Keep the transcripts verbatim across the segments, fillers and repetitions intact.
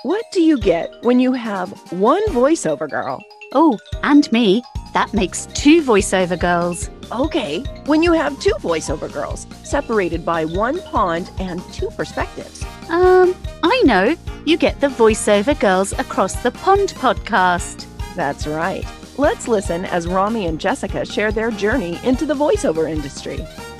What do you get when you have one voiceover girl? Oh, and me. That makes two voiceover girls. Okay, when you have two voiceover girls, separated by one pond and two perspectives. Um, I know. You get the Voiceover Girls Across the Pond podcast. That's right. Let's listen as Rami and Jessica share their journey into the voiceover industry.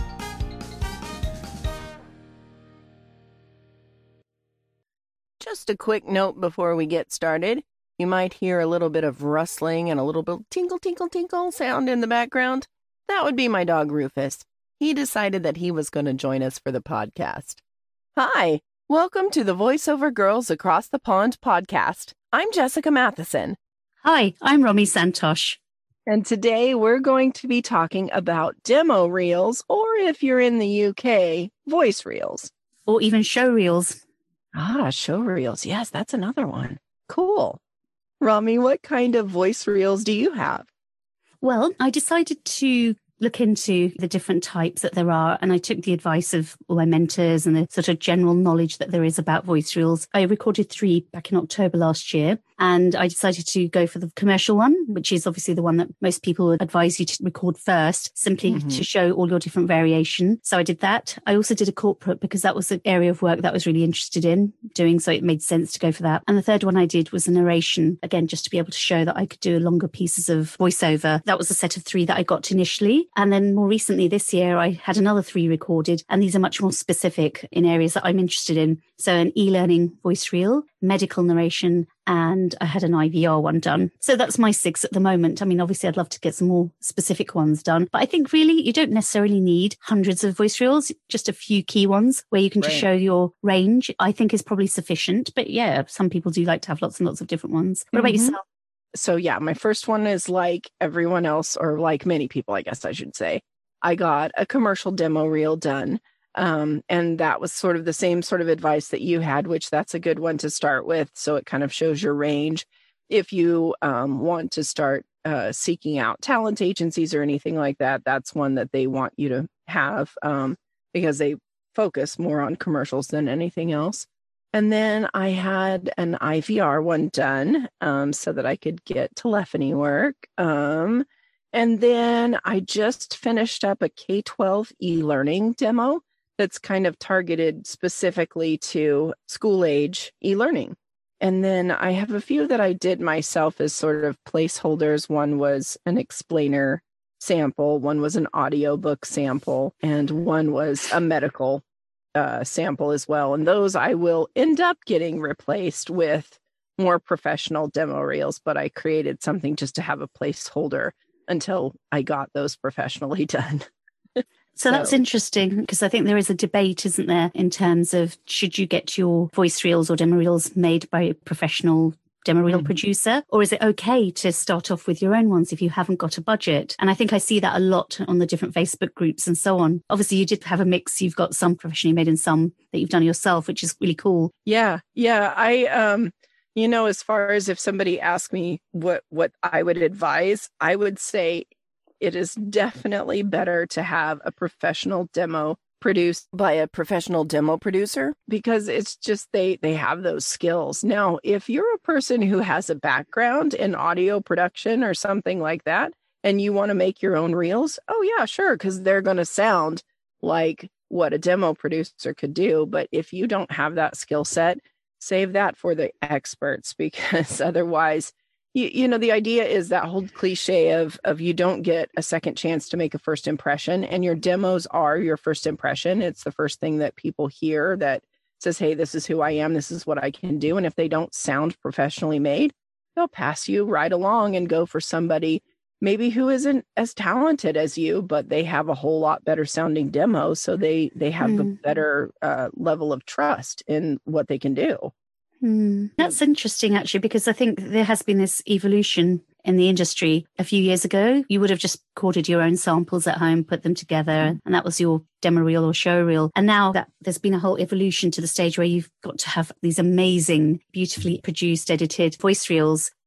Just a quick note before we get started. You might hear a little bit of rustling and a little bit of tinkle, tinkle, tinkle sound in the background. That would be my dog, Rufus. He decided that he was going to join us for the podcast. Hi, welcome to the Voiceover Girls Across the Pond podcast. I'm Jessica Matheson. Hi, I'm Romy Santosh. And today we're going to be talking about demo reels, or if you're in the U K, voice reels. Or even show reels. Ah, show reels. Yes, that's another one. Cool. Rami, what kind of voice reels do you have? Well, I decided to look into the different types that there are, and I took the advice of all my mentors and the sort of general knowledge that there is about voice reels. I recorded three back in October last year, and I decided to go for the commercial one, which is obviously the one that most people would advise you to record first, simply mm-hmm. to show all your different variation. So I did that. I also did a corporate because that was the area of work that I was really interested in doing, so it made sense to go for that. And the third one I did was a narration, again, just to be able to show that I could do longer pieces of voiceover. That was a set of three that I got initially. And then more recently this year, I had another three recorded, and these are much more specific in areas that I'm interested in. So an e-learning voice reel, medical narration, and I had an I V R one done. So that's my six at the moment. I mean, obviously, I'd love to get some more specific ones done. But I think really you don't necessarily need hundreds of voice reels, just a few key ones where you can right. just show your range, I think is probably sufficient. But yeah, some people do like to have lots and lots of different ones. What mm-hmm. about yourself? So yeah, my first one is like everyone else, or like many people, I guess I should say. I got a commercial demo reel done. Um, and that was sort of the same sort of advice that you had, which that's a good one to start with. So it kind of shows your range. If you um, want to start uh, seeking out talent agencies or anything like that, that's one that they want you to have um, because they focus more on commercials than anything else. And then I had an I V R one done um, so that I could get telephony work. Um, and then I just finished up a K twelve e-learning demo that's kind of targeted specifically to school age e-learning. And then I have a few that I did myself as sort of placeholders. One was an explainer sample, one was an audiobook sample, and one was a medical Uh, sample as well. And those I will end up getting replaced with more professional demo reels, but I created something just to have a placeholder until I got those professionally done. so, so that's interesting because I think there is a debate, isn't there, in terms of should you get your voice reels or demo reels made by a professional demo reel mm-hmm. producer, or is it okay to start off with your own ones if you haven't got a budget? And I think I see that a lot on the different Facebook groups and so on. Obviously, you did have a mix. You've got some professionally made and some that you've done yourself, which is really cool. Yeah, yeah. I, um, you know, as far as if somebody asked me what what I would advise, I would say it is definitely better to have a professional demo produced by a professional demo producer because it's just they they have those skills. Now, if you're a person who has a background in audio production or something like that, and you want to make your own reels, oh yeah, sure, because they're going to sound like what a demo producer could do. But if you don't have that skill set, save that for the experts because otherwise, You, you know, the idea is that whole cliche of, of you don't get a second chance to make a first impression, and your demos are your first impression. It's the first thing that people hear that says, hey, this is who I am. This is what I can do. And if they don't sound professionally made, they'll pass you right along and go for somebody maybe who isn't as talented as you, but they have a whole lot better sounding demo. So they, they have mm. a better uh, level of trust in what they can do. Hmm. That's interesting, actually, because I think there has been this evolution in the industry. A few years ago, you would have just recorded your own samples at home, put them together, and that was your demo reel or show reel. And now that there's been a whole evolution to the stage where you've got to have these amazing, beautifully produced, edited voice reels.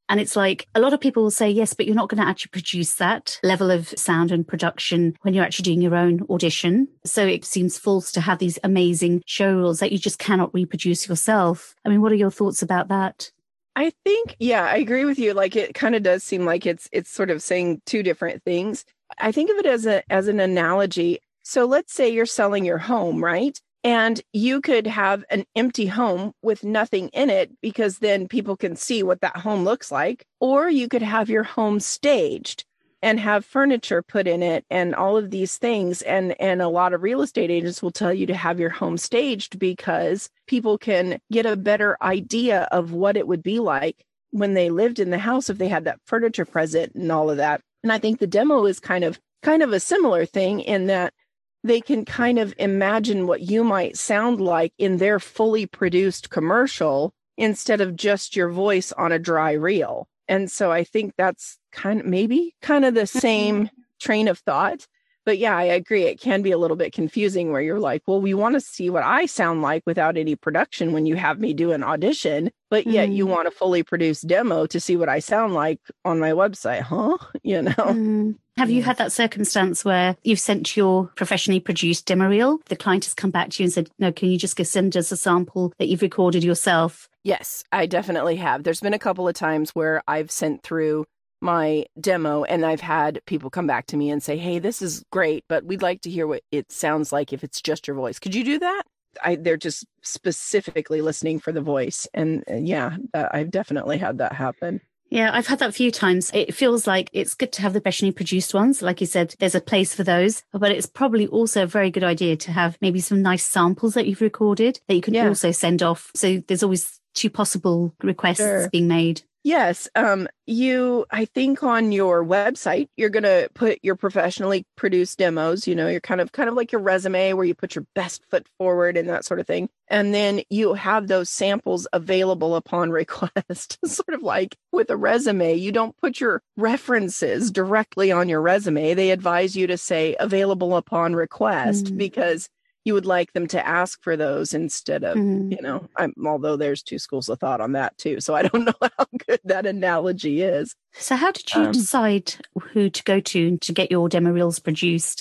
And it's like a lot of people will say, yes, but you're not going to actually produce that level of sound and production when you're actually doing your own audition. So it seems false to have these amazing show reels that you just cannot reproduce yourself. I mean, what are your thoughts about that? I think, yeah, I agree with you. Like it kind of does seem like it's it's sort of saying two different things. I think of it as a as an analogy. So let's say you're selling your home, right? And you could have an empty home with nothing in it because then people can see what that home looks like. Or you could have your home staged and have furniture put in it and all of these things. And, and a lot of real estate agents will tell you to have your home staged because people can get a better idea of what it would be like when they lived in the house if they had that furniture present and all of that. And I think the demo is kind of kind of a similar thing in that they can kind of imagine what you might sound like in their fully produced commercial instead of just your voice on a dry reel. And so I think that's kind of maybe kind of the same train of thought. But yeah, I agree. It can be a little bit confusing where you're like, well, we want to see what I sound like without any production when you have me do an audition, but yet mm. you want a fully produced demo to see what I sound like on my website, huh? You know? Mm. Have you had that circumstance where you've sent your professionally produced demo reel? The client has come back to you and said, no, can you just send us a sample that you've recorded yourself? Yes, I definitely have. There's been a couple of times where I've sent through my demo and I've had people come back to me and say, hey, this is great, but we'd like to hear what it sounds like if it's just your voice. Could you do that? I, they're just specifically listening for the voice. And uh, yeah, uh, I've definitely had that happen. Yeah, I've had that a few times. It feels like it's good to have the professionally produced ones. Like you said, there's a place for those, but it's probably also a very good idea to have maybe some nice samples that you've recorded that you can yeah. also send off. So there's always two possible requests sure. being made. Yes. Um, you, I think on your website, you're going to put your professionally produced demos, you know, you're kind of, kind of like your resume where you put your best foot forward and that sort of thing. And then you have those samples available upon request, sort of like with a resume. You don't put your references directly on your resume. They advise you to say available upon request mm. because you would like them to ask for those instead of, mm. you know, I'm, although there's two schools of thought on that too. So I don't know how good that analogy is. So how did you um, decide who to go to to get your demo reels produced?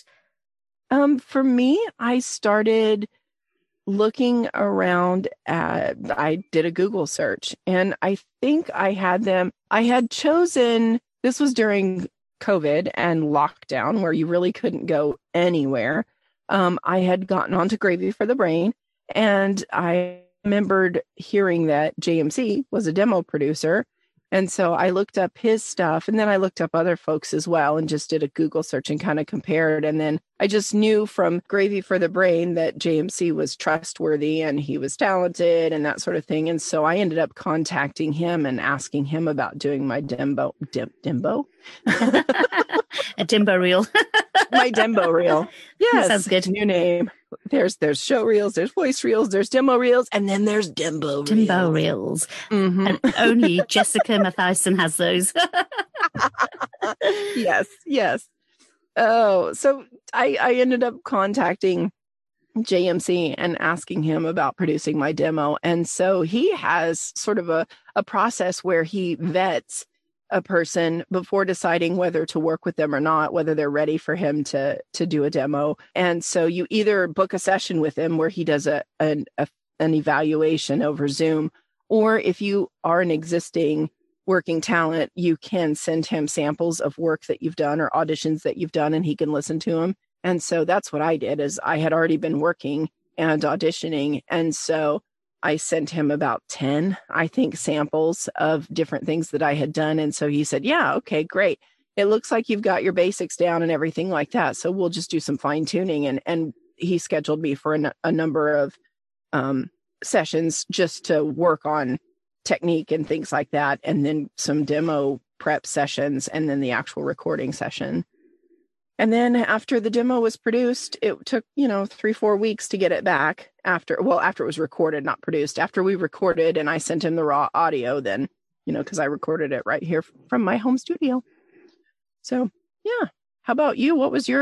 Um, for me, I started looking around at, I did a Google search and I think I had them, I had chosen, this was during COVID and lockdown where you really couldn't go anywhere. Um, I had gotten onto Gravy for the Brain, and I remembered hearing that J M C was a demo producer. And so I looked up his stuff, and then I looked up other folks as well and just did a Google search and kind of compared. And then I just knew from Gravy for the Brain that J M C was trustworthy and he was talented and that sort of thing. And so I ended up contacting him and asking him about doing my Dembo, dim, Dimbo? A Dimbo reel. My Dembo reel. Yes. Sounds good. New name. There's there's show reels, there's voice reels, there's demo reels, and then there's Dembo reels. Dembo reels. Mm-hmm. And only Jessica Matthiessen has those. Yes, yes. Oh, so I, I ended up contacting J M C and asking him about producing my demo. And so he has sort of a, a process where he vets a person before deciding whether to work with them or not, whether they're ready for him to to do a demo. And so you either book a session with him where he does a an, a, an evaluation over Zoom, or if you are an existing working talent, you can send him samples of work that you've done or auditions that you've done, and he can listen to them. And so that's what I did. Is I had already been working and auditioning, and so I sent him about ten, I think, samples of different things that I had done. And so he said, yeah, okay, great. It looks like you've got your basics down and everything like that. So we'll just do some fine tuning. And, and he scheduled me for a, a number of um, sessions just to work on technique and things like that. And then some demo prep sessions and then the actual recording session. And then after the demo was produced, it took, you know, three, four weeks to get it back after, well, after it was recorded, not produced. After we recorded and I sent him the raw audio, then, you know, because I recorded it right here from my home studio. So, yeah. How about you? What was your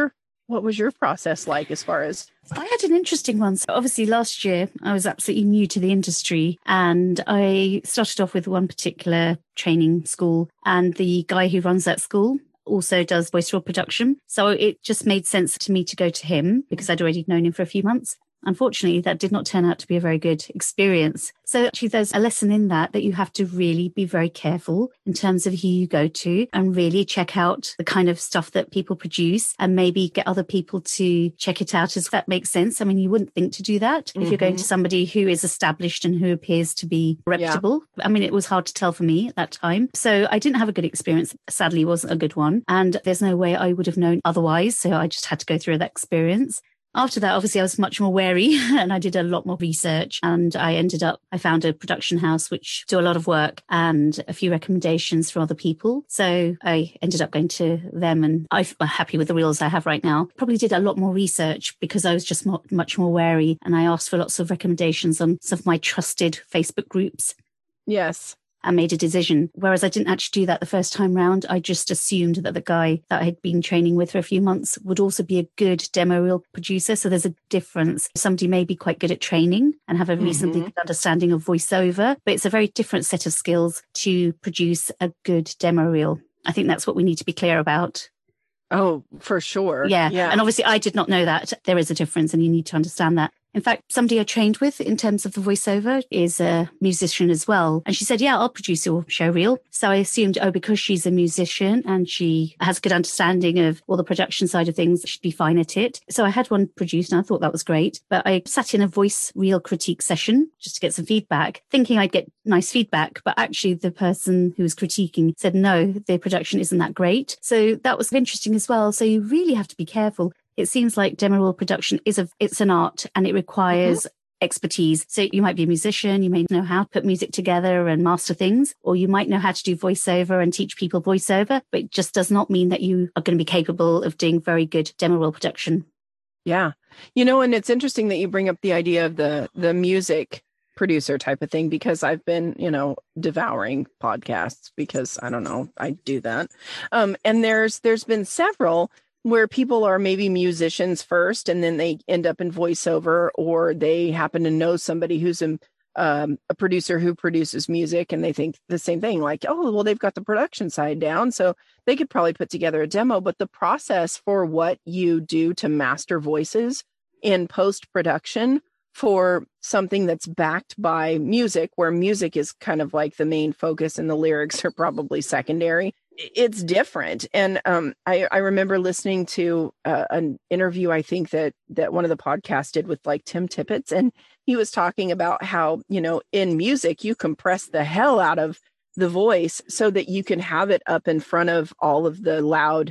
what was your process like as far as? I had an interesting one. So obviously last year I was absolutely new to the industry, and I started off with one particular training school, and the guy who runs that school also does voice reel production. So it just made sense to me to go to him because I'd already known him for a few months. Unfortunately, that did not turn out to be a very good experience. So actually, there's a lesson in that, that you have to really be very careful in terms of who you go to and really check out the kind of stuff that people produce and maybe get other people to check it out, as that makes sense. I mean, you wouldn't think to do that mm-hmm. if you're going to somebody who is established and who appears to be reputable. Yeah. I mean, it was hard to tell for me at that time. So I didn't have a good experience. Sadly, it wasn't a good one. And there's no way I would have known otherwise. So I just had to go through that experience. After that, obviously, I was much more wary and I did a lot more research, and I ended up, I found a production house which do a lot of work and a few recommendations from other people. So I ended up going to them, and I'm happy with the reels I have right now. Probably did a lot more research because I was just more, much more wary, and I asked for lots of recommendations on some of my trusted Facebook groups. Yes. And made a decision. Whereas I didn't actually do that the first time round. I just assumed that the guy that I had been training with for a few months would also be a good demo reel producer. So there's a difference. Somebody may be quite good at training and have a reasonably mm-hmm. good understanding of voiceover, but it's a very different set of skills to produce a good demo reel. I think that's what we need to be clear about. Oh, for sure. Yeah. yeah. And obviously I did not know that. There is a difference and you need to understand that. In fact, somebody I trained with in terms of the voiceover is a musician as well. And she said, yeah, I'll produce your show reel. So I assumed, oh, because she's a musician and she has a good understanding of all the production side of things, she'd be fine at it. So I had one produced and I thought that was great. But I sat in a voice reel critique session just to get some feedback, thinking I'd get nice feedback. But actually the person who was critiquing said, no, the production isn't that great. So that was interesting as well. So you really have to be careful. It seems like demo reel production is a, it's an art and it requires mm-hmm. expertise. So you might be a musician, you may know how to put music together and master things, or you might know how to do voiceover and teach people voiceover, but it just does not mean that you are going to be capable of doing very good demo reel production. Yeah. You know, and it's interesting that you bring up the idea of the, the music producer type of thing, because I've been, you know, devouring podcasts because I don't know, I do that. Um, and there's, there's been several where people are maybe musicians first and then they end up in voiceover, or they happen to know somebody who's a, um, a producer who produces music and they think the same thing, like, oh, well, they've got the production side down, so they could probably put together a demo. But the process for what you do to master voices in post-production for something that's backed by music, where music is kind of like the main focus and the lyrics are probably secondary, it's different. And um, I, I remember listening to uh, an interview, I think that that one of the podcasts did with like Tim Tippett, and he was talking about how, you know, in music, you compress the hell out of the voice so that you can have it up in front of all of the loud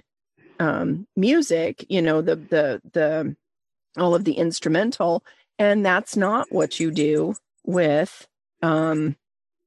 um, music, you know, the, the, the, all of the instrumental. And that's not what you do with, um,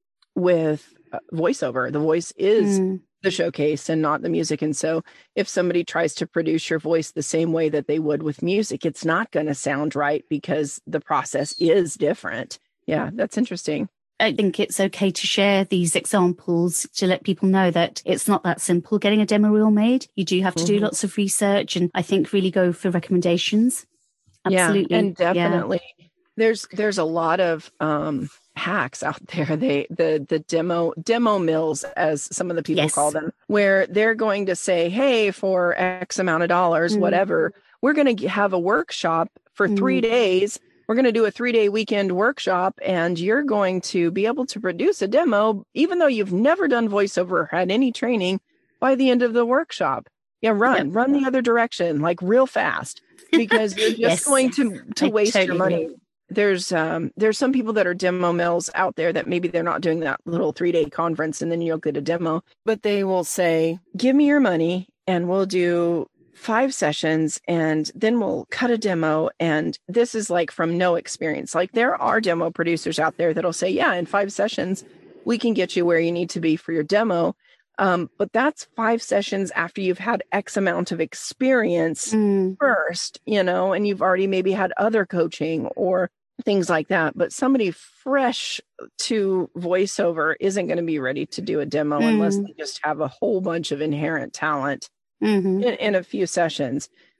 with voiceover. The voice is mm. the showcase and not the music. And so if somebody tries to produce your voice the same way that they would with music, it's not going to sound right because the process is different. Yeah, that's interesting. I think it's okay to share these examples to let people know that it's not that simple getting a demo reel made. You do have to mm-hmm. do lots of research, and I think really go for recommendations. Absolutely. Yeah, and definitely yeah. there's there's a lot of um hacks out there. They the the demo demo mills, as some of the people yes. call them, where they're going to say, hey, for X amount of dollars, mm. whatever, we're going to have a workshop for three mm. days. We're going to do a three-day weekend workshop, and you're going to be able to produce a demo, even though you've never done voiceover or had any training, by the end of the workshop. Yeah, run, yep. run the other direction, like real fast, because you're just yes. going to, to I waste totally your money. agree. There's um there's some people that are demo mills out there that maybe they're not doing that little three-day conference and then you'll get a demo, but they will say, give me your money and we'll do five sessions and then we'll cut a demo. And this is like from no experience. Like there are demo producers out there that'll say, yeah, in five sessions, we can get you where you need to be for your demo. Um, but that's five sessions after you've had X amount of experience mm. first, you know, and you've already maybe had other coaching or things like that. But somebody fresh to voiceover isn't going to be ready to do a demo mm. unless they just have a whole bunch of inherent talent mm-hmm. in, in a few sessions.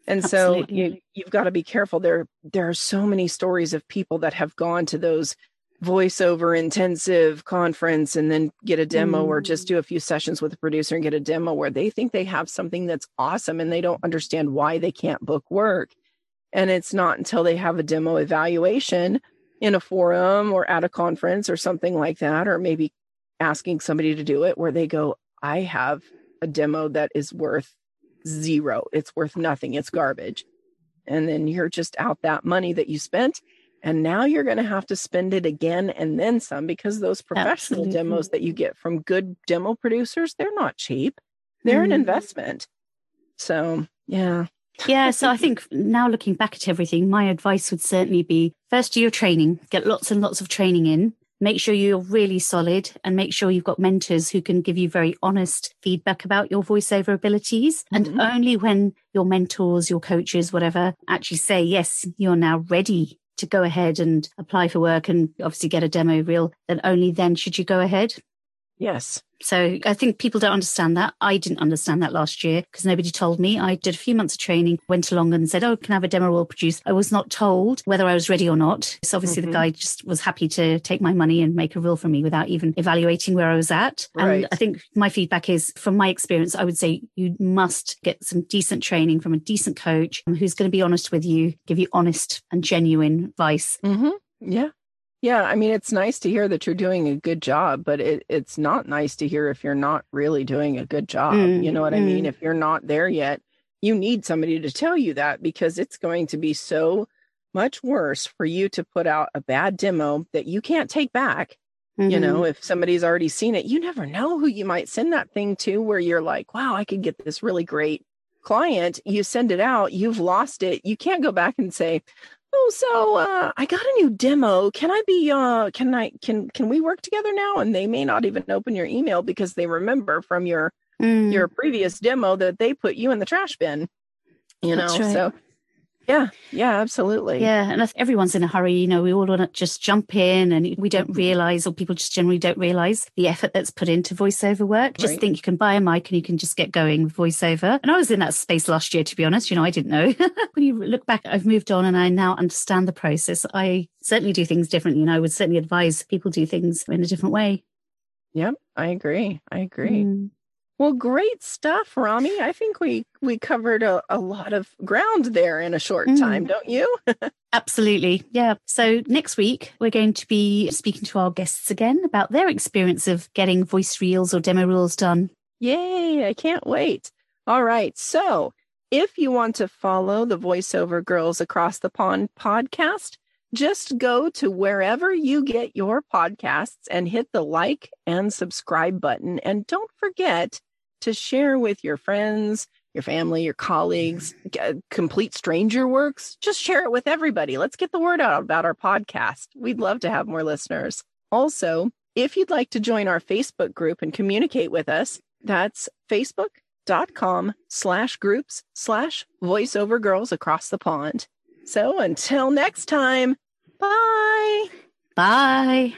And Absolutely. so you, you've got to be careful. There, there are so many stories of people that have gone to those voiceover intensive conference and then get a demo mm. or just do a few sessions with a producer and get a demo where they think they have something that's awesome and they don't understand why they can't book work. And it's not until they have a demo evaluation in a forum or at a conference or something like that, or maybe asking somebody to do it, where they go, I have a demo that is worth zero. It's worth nothing. It's garbage. And then you're just out that money that you spent. And now you're going to have to spend it again and then some, because those professional Absolutely. Demos that you get from good demo producers, they're not cheap. They're mm. an investment. So, yeah. Yeah. So I think now looking back at everything, my advice would certainly be first do your training, get lots and lots of training in, make sure you're really solid and make sure you've got mentors who can give you very honest feedback about your voiceover abilities. Mm-hmm. And only when your mentors, your coaches, whatever, actually say, yes, you're now ready to go ahead and apply for work and obviously get a demo reel, then only then should you go ahead. Yes. So I think people don't understand that. I didn't understand that last year because nobody told me. I did a few months of training, went along and said, oh, can I have a demo reel produced? I was not told whether I was ready or not. So obviously mm-hmm. the guy just was happy to take my money and make a reel for me without even evaluating where I was at. Right. And I think my feedback is, from my experience, I would say you must get some decent training from a decent coach who's going to be honest with you, give you honest and genuine advice. Mm-hmm. Yeah. Yeah, I mean, it's nice to hear that you're doing a good job, but it, it's not nice to hear if you're not really doing a good job. Mm, you know what mm. I mean? If you're not there yet, you need somebody to tell you that, because it's going to be so much worse for you to put out a bad demo that you can't take back. Mm-hmm. You know, if somebody's already seen it, you never know who you might send that thing to, where you're like, wow, I could get this really great client. You send it out, you've lost it. You can't go back and say, oh, so uh, I got a new demo. Can I be, uh, can I, can, can we work together now? And they may not even open your email because they remember from your, mm. your previous demo that they put you in the trash bin, you know? That's right. So yeah, yeah, absolutely. Yeah. And everyone's in a hurry. You know, we all want to just jump in and we don't realize, or people just generally don't realize the effort that's put into voiceover work. Just right. think you can buy a mic and you can just get going with voiceover. And I was in that space last year, to be honest. You know, I didn't know. When you look back, I've moved on and I now understand the process. I certainly do things differently. And I would certainly advise people do things in a different way. Yep, I agree. I agree. Mm. Well, great stuff, Rami. I think we we covered a, a lot of ground there in a short mm. time, don't you? Absolutely. Yeah. So next week, we're going to be speaking to our guests again about their experience of getting voice reels or demo reels done. Yay. I can't wait. All right. So if you want to follow the Voiceover Girls Across the Pond podcast, just go to wherever you get your podcasts and hit the like and subscribe button. And don't forget to share with your friends, your family, your colleagues. Complete Stranger Works. Just share it with everybody. Let's get the word out about our podcast. We'd love to have more listeners. Also, if you'd like to join our Facebook group and communicate with us, that's facebook.com slash groups slash voiceover girls across the pond. So until next time, bye. Bye.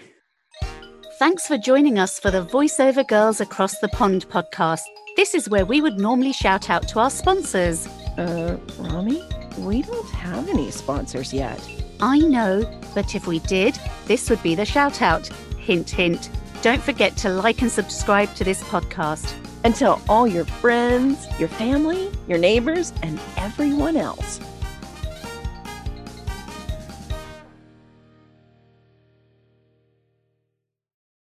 Thanks for joining us for the Voiceover Girls Across the Pond podcast. This is where we would normally shout out to our sponsors. Uh, Rami, we don't have any sponsors yet. I know, but if we did, this would be the shout out. Hint, hint. Don't forget to like and subscribe to this podcast. And tell all your friends, your family, your neighbors, and everyone else.